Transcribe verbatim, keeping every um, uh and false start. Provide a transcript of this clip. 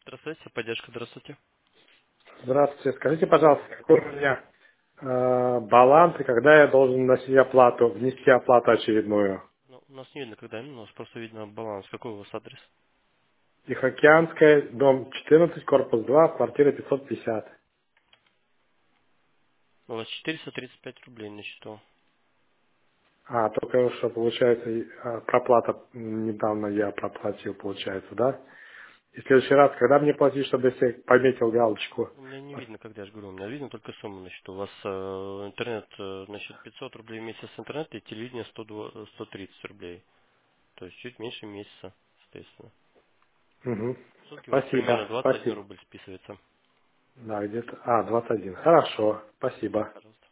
Здравствуйте, поддержка, здравствуйте. Здравствуйте. Скажите, пожалуйста, какой у меня э, баланс и когда я должен вносить оплату, внести оплату очередную? Ну, у нас не видно, когда именно, у нас просто видно баланс. Какой у вас адрес? Тихоокеанская, дом четырнадцать, корпус два, квартира пятьсот пятьдесят. У вас четыреста тридцать пять рублей на счету. А, только что получается, и, э, проплата, м, недавно я проплатил, получается, да? И в следующий раз, когда мне платить, чтобы я себе пометил галочку? У меня не видно, когда я же говорю, у меня видно только сумму на счету. У вас э, интернет, э, значит, пятьсот рублей в месяц интернет и телевидение сто два сто тридцать рублей. То есть чуть меньше месяца, соответственно. Угу. Сутки у вас Спасибо, примерно двадцать один спасибо. рубль списывается. Да, где-то, а, двадцать один. Хорошо, спасибо. Пожалуйста.